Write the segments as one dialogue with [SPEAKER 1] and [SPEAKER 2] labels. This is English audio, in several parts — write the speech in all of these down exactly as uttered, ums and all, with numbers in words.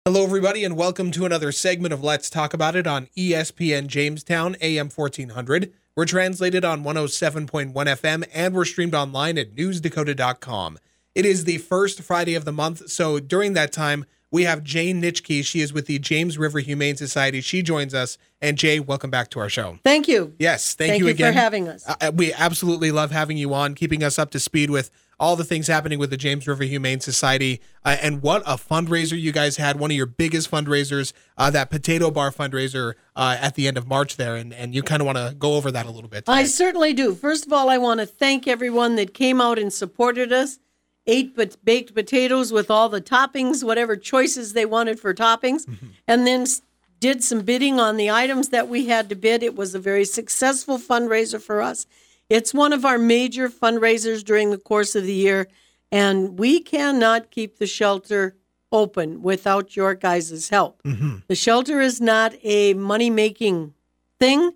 [SPEAKER 1] Hello, everybody, and welcome to another segment of Let's Talk About It on E S P N Jamestown, A M fourteen hundred. We're translated on one oh seven point one F M, and we're streamed online at news dakota dot com. It is the first Friday of the month, so during that time, we have Jane Nitschke. She is with the James River Humane Society. She joins us. And Jay, welcome back to our show.
[SPEAKER 2] Thank you.
[SPEAKER 1] Yes, thank,
[SPEAKER 2] thank
[SPEAKER 1] you,
[SPEAKER 2] you
[SPEAKER 1] again
[SPEAKER 2] for having us.
[SPEAKER 1] Uh, we absolutely love having you on, keeping us up to speed with all the things happening with the James River Humane Society. Uh, and what a fundraiser you guys had, one of your biggest fundraisers, uh, that potato bar fundraiser uh, at the end of March there. And, and you kind of want to go over that a little bit today.
[SPEAKER 2] I certainly do. First of all, I want to thank everyone that came out and supported us, ate but baked potatoes with all the toppings, whatever choices they wanted for toppings, mm-hmm. and then did some bidding on the items that we had to bid. It was a very successful fundraiser for us. It's one of our major fundraisers during the course of the year, and we cannot keep the shelter open without your guys' help. Mm-hmm. The shelter is not a money-making thing.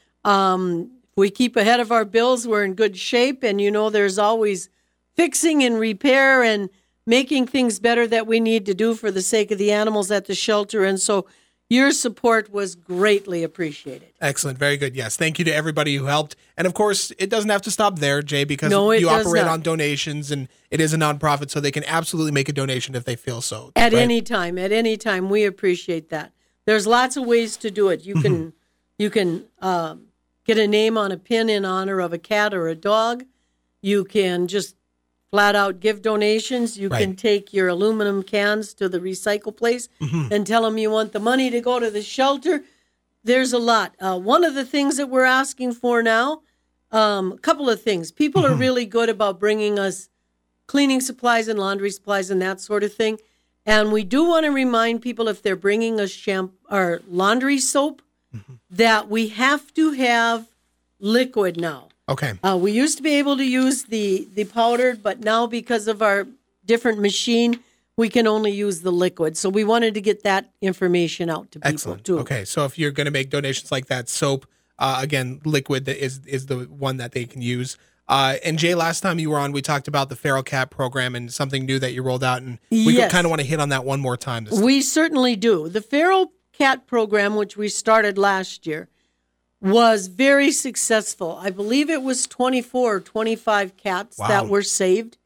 [SPEAKER 2] Um, if we keep ahead of our bills, we're in good shape, and you know there's always fixing and repair and making things better that we need to do for the sake of the animals at the shelter, and so your support was greatly appreciated.
[SPEAKER 1] Excellent. Very good. Yes. Thank you to everybody who helped. And of course, it doesn't have to stop there, Jay, because
[SPEAKER 2] no,
[SPEAKER 1] you
[SPEAKER 2] does
[SPEAKER 1] operate
[SPEAKER 2] not.
[SPEAKER 1] on donations and it is a nonprofit, so they can absolutely make a donation if they feel so.
[SPEAKER 2] At
[SPEAKER 1] right?
[SPEAKER 2] any time, at any time, we appreciate that. There's lots of ways to do it. You can, mm-hmm. you can um, get a name on a pin in honor of a cat or a dog. You can just flat out give donations. You right. can take your aluminum cans to the recycle place mm-hmm. and tell them you want the money to go to the shelter. There's a lot. Uh, one of the things that we're asking for now, um, a couple of things. People mm-hmm. are really good about bringing us cleaning supplies and laundry supplies and that sort of thing. And we do want to remind people if they're bringing us shampoo or laundry soap mm-hmm. that we have to have liquid now.
[SPEAKER 1] Okay.
[SPEAKER 2] Uh, we used to be able to use the, the powdered, but now because of our different machine, we can only use the liquid. So we wanted to get that information out to people
[SPEAKER 1] Excellent.
[SPEAKER 2] too.
[SPEAKER 1] Okay. So if you're going to make donations like that, soap, uh, again, liquid is is the one that they can use. Uh, and Jay, last time you were on, we talked about the Feral Cat program and something new that you rolled out, and we
[SPEAKER 2] yes.
[SPEAKER 1] kind of want to hit on that one more time. This
[SPEAKER 2] we certainly do. The Feral Cat program, which we started last year, was very successful. I believe it was twenty-four or twenty-five cats wow. that were saved.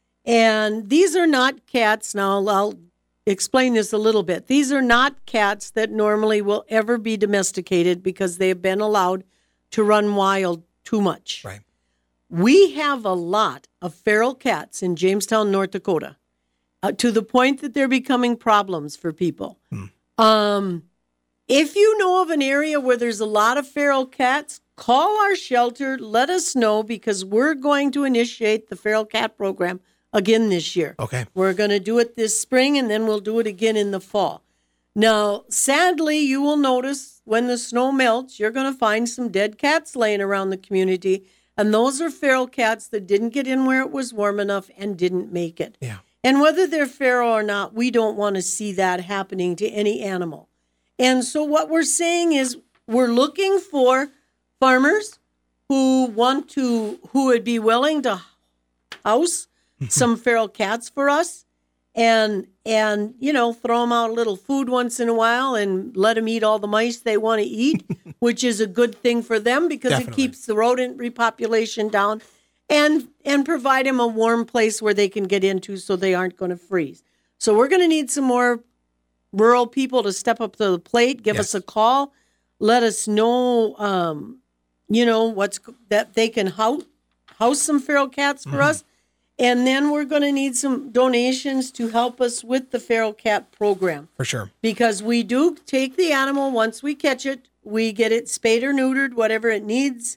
[SPEAKER 2] And these are not cats. Now, I'll explain this a little bit. These are not cats that normally will ever be domesticated because they have been allowed to run wild too much.
[SPEAKER 1] Right.
[SPEAKER 2] We have a lot of feral cats in Jamestown, North Dakota, uh, to the point that they're becoming problems for people. Hmm. Um, if you know of an area where there's a lot of feral cats, call our shelter, let us know, because we're going to initiate the feral cat program again this year.
[SPEAKER 1] Okay.
[SPEAKER 2] We're going to do it this spring, and then we'll do it again in the fall. Now, sadly, you will notice when the snow melts, you're going to find some dead cats laying around the community, and those are feral cats that didn't get in where it was warm enough and didn't make it.
[SPEAKER 1] Yeah.
[SPEAKER 2] And whether they're feral or not, we don't want to see that happening to any animal. And so what we're saying is we're looking for farmers who want to, who would be willing to house some feral cats for us and, and, you know, throw them out a little food once in a while and let them eat all the mice they want to eat, which is a good thing for them because
[SPEAKER 1] Definitely.
[SPEAKER 2] It keeps the rodent repopulation down and, and provide them a warm place where they can get into so they aren't going to freeze. So we're going to need some more rural people to step up to the plate, give yes. us a call, let us know, um, you know, what's that they can house, house some feral cats for mm-hmm. us. And then we're going to need some donations to help us with the feral cat program.
[SPEAKER 1] For sure.
[SPEAKER 2] Because we do take the animal once we catch it, we get it spayed or neutered, whatever it needs.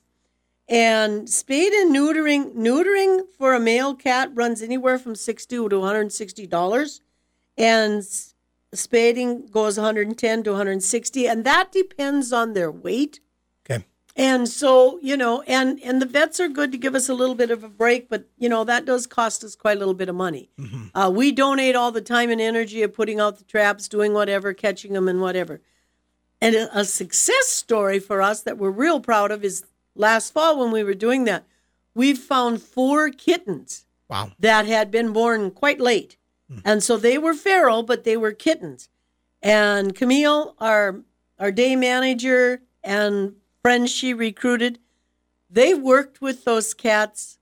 [SPEAKER 2] And spayed and neutering, neutering for a male cat runs anywhere from sixty dollars to one hundred sixty dollars. And spading goes one hundred ten to one hundred sixty, and that depends on their weight.
[SPEAKER 1] Okay.
[SPEAKER 2] And so, you know, and, and the vets are good to give us a little bit of a break, but, you know, that does cost us quite a little bit of money. Mm-hmm. Uh, we donate all the time and energy of putting out the traps, doing whatever, catching them and whatever. And a, a success story for us that we're real proud of is last fall when we were doing that, we found four kittens
[SPEAKER 1] wow.
[SPEAKER 2] that had been born quite late. And so they were feral, but they were kittens. And Camille, our our day manager and friends she recruited, they worked with those cats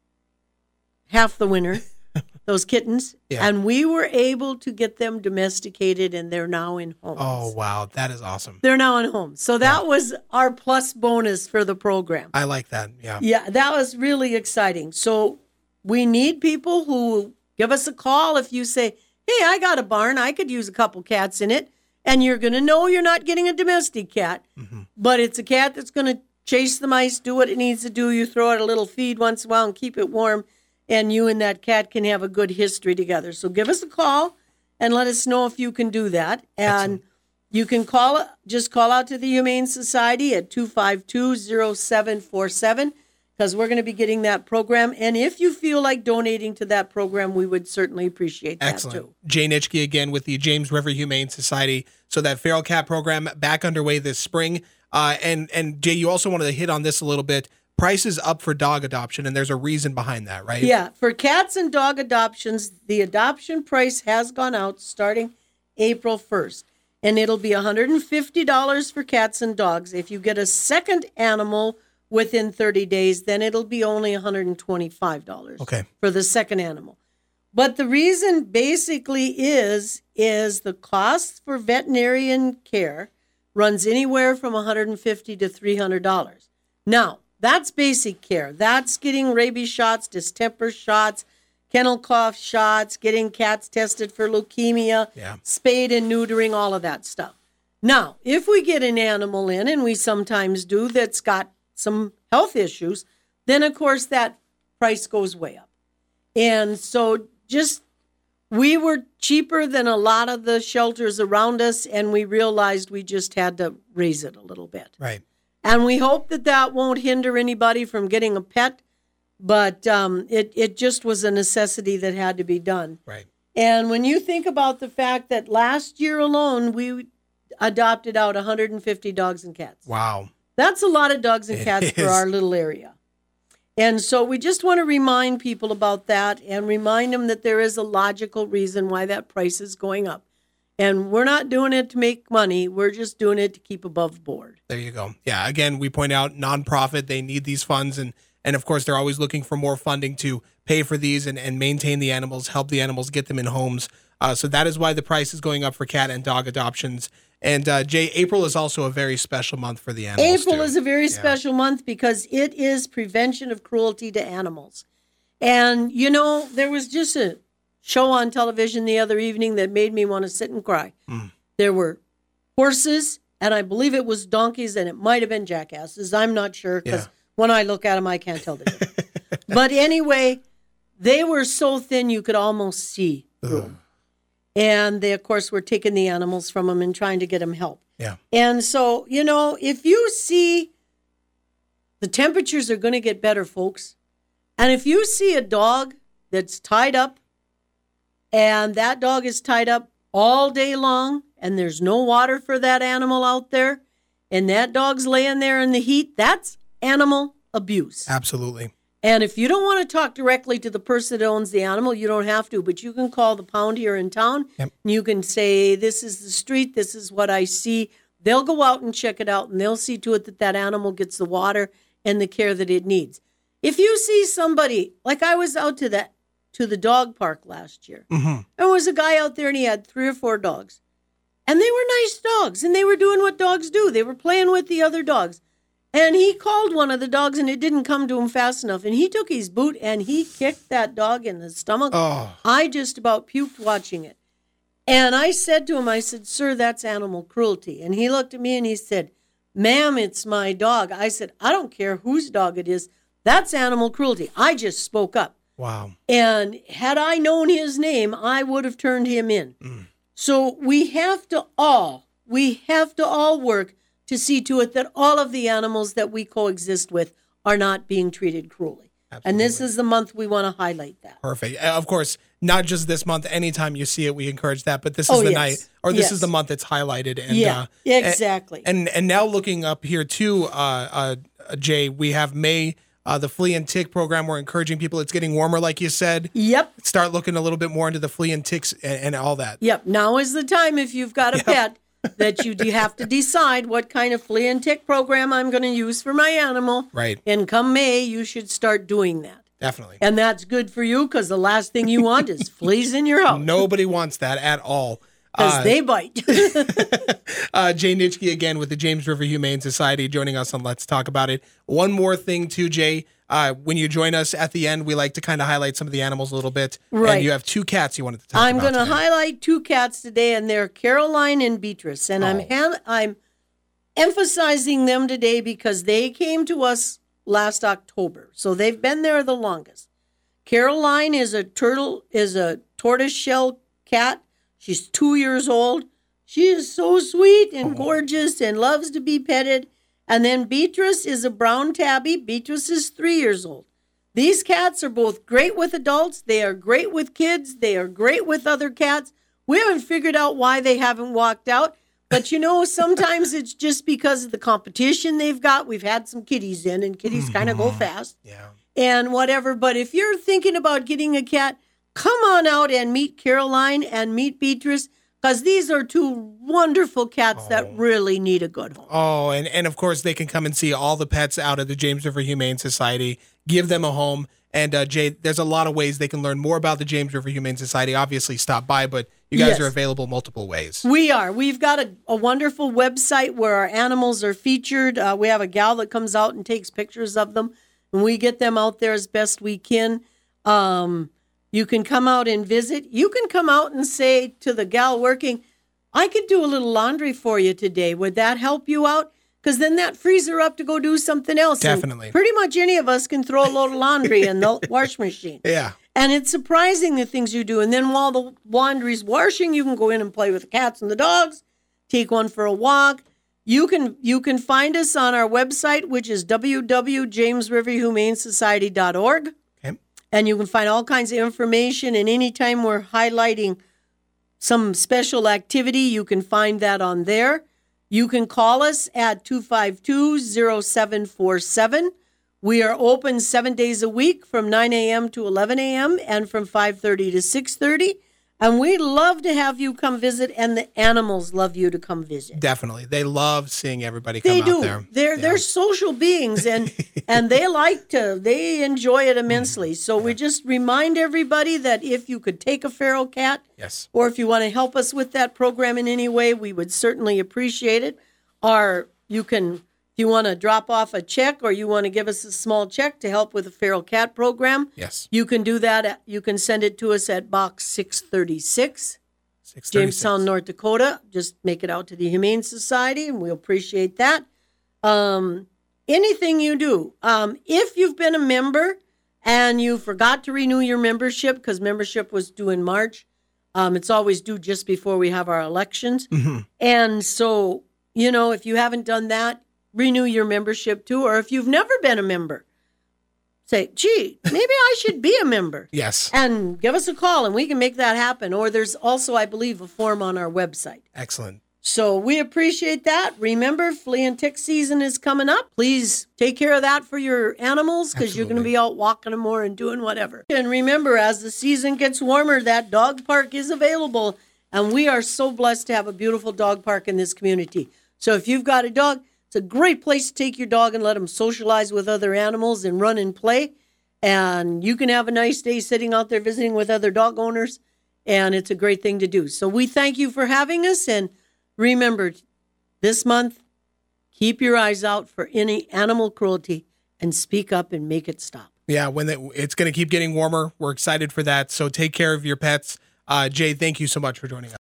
[SPEAKER 2] half the winter, those kittens,
[SPEAKER 1] Yeah.
[SPEAKER 2] and we were able to get them domesticated, and they're now in homes.
[SPEAKER 1] Oh, wow. That is awesome.
[SPEAKER 2] They're now in homes. So that yeah. was our plus bonus for the program.
[SPEAKER 1] I like that. Yeah.
[SPEAKER 2] Yeah, that was really exciting. So we need people who give us a call if you say, hey, I got a barn. I could use a couple cats in it. And you're going to know you're not getting a domestic cat, mm-hmm. but it's a cat that's going to chase the mice, do what it needs to do. You throw it a little feed once in a while and keep it warm, and you and that cat can have a good history together. So give us a call and let us know if you can do that. And Excellent. You can call, just call out to the Humane Society at two five two, zero seven four seven, because we're going to be getting that program. And if you feel like donating to that program, we would certainly appreciate that
[SPEAKER 1] Excellent.
[SPEAKER 2] too.
[SPEAKER 1] Jay Nitschke again with the James River Humane Society. So that feral cat program back underway this spring. Uh, and, and Jay, you also wanted to hit on this a little bit. Prices up for dog adoption, and there's a reason behind that, right?
[SPEAKER 2] Yeah. For cats and dog adoptions, the adoption price has gone out starting April first. And it'll be one hundred fifty dollars for cats and dogs. If you get a second animal within thirty days, then it'll be only one hundred twenty-five dollars
[SPEAKER 1] okay.
[SPEAKER 2] for the second animal. But the reason basically is, is the cost for veterinarian care runs anywhere from one hundred fifty dollars to three hundred dollars. Now, that's basic care. That's getting rabies shots, distemper shots, kennel cough shots, getting cats tested for leukemia,
[SPEAKER 1] yeah.
[SPEAKER 2] spayed and neutering, all of that stuff. Now, if we get an animal in, and we sometimes do, that's got some health issues, then of course that price goes way up. And so just, we were cheaper than a lot of the shelters around us, and we realized we just had to raise it a little bit.
[SPEAKER 1] Right.
[SPEAKER 2] And we hope that that won't hinder anybody from getting a pet, but um, it, it just was a necessity that had to be done.
[SPEAKER 1] Right.
[SPEAKER 2] And when you think about the fact that last year alone, we adopted out one hundred fifty dogs and cats.
[SPEAKER 1] Wow.
[SPEAKER 2] That's a lot of dogs and cats
[SPEAKER 1] it
[SPEAKER 2] for
[SPEAKER 1] is.
[SPEAKER 2] our little area. And so we just want to remind people about that and remind them that there is a logical reason why that price is going up. And we're not doing it to make money. We're just doing it to keep above board.
[SPEAKER 1] There you go. Yeah. Again, we point out nonprofit, they need these funds. And, and of course, they're always looking for more funding to pay for these and, and maintain the animals, help the animals, get them in homes. Uh, so that is why the price is going up for cat and dog adoptions. And uh, Jay, April is also a very special month for the animals.
[SPEAKER 2] April
[SPEAKER 1] too.
[SPEAKER 2] is a very
[SPEAKER 1] yeah.
[SPEAKER 2] special month because it is prevention of cruelty to animals. And, you know, there was just a show on television the other evening that made me want to sit and cry.
[SPEAKER 1] Mm.
[SPEAKER 2] There were horses, and I believe it was donkeys, and it might have been jackasses. I'm not sure because
[SPEAKER 1] Yeah.
[SPEAKER 2] when I look at them, I can't tell the difference. But anyway, they were so thin you could almost see through them. And they, of course, were taking the animals from them and trying to get them help.
[SPEAKER 1] Yeah.
[SPEAKER 2] And so, you know, if you see the temperatures are going to get better, folks. And if you see a dog that's tied up and that dog is tied up all day long and there's no water for that animal out there and that dog's laying there in the heat, that's animal abuse.
[SPEAKER 1] Absolutely.
[SPEAKER 2] And if you don't want to talk directly to the person that owns the animal, you don't have to, but you can call the pound here in town.
[SPEAKER 1] Yep.
[SPEAKER 2] And you can say, this is the street, this is what I see. They'll go out and check it out, and they'll see to it that that animal gets the water and the care that it needs. If you see somebody, like I was out to that to the dog park last year,
[SPEAKER 1] Mm-hmm.
[SPEAKER 2] there was a guy out there and he had three or four dogs. And they were nice dogs, and they were doing what dogs do. They were playing with the other dogs. And he called one of the dogs, and it didn't come to him fast enough. And he took his boot, and he kicked that dog in the stomach.
[SPEAKER 1] Oh.
[SPEAKER 2] I just about puked watching it. And I said to him, I said, sir, that's animal cruelty. And he looked at me, and he said, ma'am, it's my dog. I said, I don't care whose dog it is. That's animal cruelty. I just spoke up.
[SPEAKER 1] Wow.
[SPEAKER 2] And had I known his name, I would have turned him in.
[SPEAKER 1] Mm. So
[SPEAKER 2] we have to all, we have to all work to see to it that all of the animals that we coexist with are not being treated cruelly.
[SPEAKER 1] Absolutely.
[SPEAKER 2] And this is the month we want to highlight that.
[SPEAKER 1] Perfect. Uh, Of course, not just this month. Anytime you see it, we encourage that. But this is
[SPEAKER 2] Oh,
[SPEAKER 1] the
[SPEAKER 2] yes.
[SPEAKER 1] night, or this
[SPEAKER 2] Yes.
[SPEAKER 1] is the month it's highlighted. And,
[SPEAKER 2] Yeah,
[SPEAKER 1] uh,
[SPEAKER 2] exactly.
[SPEAKER 1] And and now looking up here too, uh, uh, Jay, we have May, uh, the flea and tick program. We're encouraging people. It's getting warmer, like you said.
[SPEAKER 2] Yep.
[SPEAKER 1] Start looking a little bit more into the flea and ticks and, and all that.
[SPEAKER 2] Yep. Now is the time if you've got a
[SPEAKER 1] Yep.
[SPEAKER 2] pet that you do have to decide what kind of flea and tick program I'm going to use for my animal.
[SPEAKER 1] Right.
[SPEAKER 2] And come May, you should start doing that.
[SPEAKER 1] Definitely.
[SPEAKER 2] And that's good for you because the last thing you want is fleas in your house.
[SPEAKER 1] Nobody wants that at all.
[SPEAKER 2] Because
[SPEAKER 1] Uh,
[SPEAKER 2] they bite.
[SPEAKER 1] uh, Jay Nitschke again with the James River Humane Society joining us on Let's Talk About It. One more thing too, Jay. Uh, when you join us at the end, we like to kind of highlight some of the animals a little bit.
[SPEAKER 2] Right.
[SPEAKER 1] And you have two cats you wanted to talk
[SPEAKER 2] I'm
[SPEAKER 1] about
[SPEAKER 2] going to
[SPEAKER 1] today.
[SPEAKER 2] highlight two cats today, and they're Caroline and Beatrice. And I'm
[SPEAKER 1] Oh.
[SPEAKER 2] ham- I'm emphasizing them today because they came to us last October. So they've been there the longest. Caroline is a turtle, is a tortoiseshell cat. She's two years old. She is so sweet and gorgeous and loves to be petted. And then Beatrice is a brown tabby. Beatrice is three years old. These cats are both great with adults. They are great with kids. They are great with other cats. We haven't figured out why they haven't walked out. But, you know, sometimes it's just because of the competition they've got. We've had some kitties in, and kitties kind of go fast.
[SPEAKER 1] Yeah.
[SPEAKER 2] And whatever. But if you're thinking about getting a cat, come on out and meet Caroline and meet Beatrice, because these are two wonderful cats that really need a good home.
[SPEAKER 1] Oh, and, and of course, they can come and see all the pets out of the James River Humane Society, give them a home. And, uh, Jay, there's a lot of ways they can learn more about the James River Humane Society. Obviously, stop by, but you guys
[SPEAKER 2] Yes.
[SPEAKER 1] are available multiple ways.
[SPEAKER 2] We are. We've got a, a wonderful website where our animals are featured. Uh, we have a gal that comes out and takes pictures of them, and we get them out there as best we can. Um, you can come out and visit. You can come out and say to the gal working, I could do a little laundry for you today. Would that help you out? Because then that frees her up to go do something else. And
[SPEAKER 1] Definitely.
[SPEAKER 2] pretty much any of us can throw a load of laundry in the wash machine.
[SPEAKER 1] Yeah.
[SPEAKER 2] And it's surprising the things you do. And then while the laundry's washing, you can go in and play with the cats and the dogs, take one for a walk. You can you can find us on our website, which is w w w dot james river humane society dot org.
[SPEAKER 1] Okay.
[SPEAKER 2] And you can find all kinds of information. And anytime we're highlighting some special activity, you can find that on there. You can call us at two five two, zero seven four seven. We are open seven days a week from nine a.m. to eleven a.m. and from five thirty to six thirty. And we'd love to have you come visit, and the animals love you to come visit.
[SPEAKER 1] Definitely. They love seeing everybody come
[SPEAKER 2] They
[SPEAKER 1] out
[SPEAKER 2] do.
[SPEAKER 1] there.
[SPEAKER 2] They're
[SPEAKER 1] Yeah.
[SPEAKER 2] they're social beings, and and they like to. They enjoy it immensely. So we just remind everybody that if you could take a feral cat,
[SPEAKER 1] Yes.
[SPEAKER 2] or if you want to help us with that program in any way, we would certainly appreciate it. Or you can, if you want to drop off a check, or you want to give us a small check to help with the feral cat program,
[SPEAKER 1] Yes.
[SPEAKER 2] you can do that. At, you can send it to us at Box six thirty-six,
[SPEAKER 1] six thirty-six.
[SPEAKER 2] Jamestown, North Dakota. Just make it out to the Humane Society, and we'll appreciate that. Um, anything you do, um, if you've been a member and you forgot to renew your membership because membership was due in March, um, it's always due just before we have our elections.
[SPEAKER 1] Mhm.
[SPEAKER 2] And so, you know, if you haven't done that, renew your membership too. Or if you've never been a member, say, gee, maybe I should be a member.
[SPEAKER 1] Yes.
[SPEAKER 2] And give us a call and we can make that happen. Or there's also, I believe, a form on our website.
[SPEAKER 1] Excellent.
[SPEAKER 2] So we appreciate that. Remember, flea and tick season is coming up. Please take care of that for your animals because you're going to
[SPEAKER 1] Absolutely.
[SPEAKER 2] be out walking them more and doing whatever. And remember, as the season gets warmer, that dog park is available. And we are so blessed to have a beautiful dog park in this community. So if you've got a dog, it's a great place to take your dog and let him socialize with other animals and run and play. And you can have a nice day sitting out there visiting with other dog owners. And it's a great thing to do. So we thank you for having us. And remember, this month, keep your eyes out for any animal cruelty and speak up and make it stop.
[SPEAKER 1] Yeah, when the, it's going to keep getting warmer, we're excited for that. So take care of your pets. Uh, Jay, thank you so much for joining us.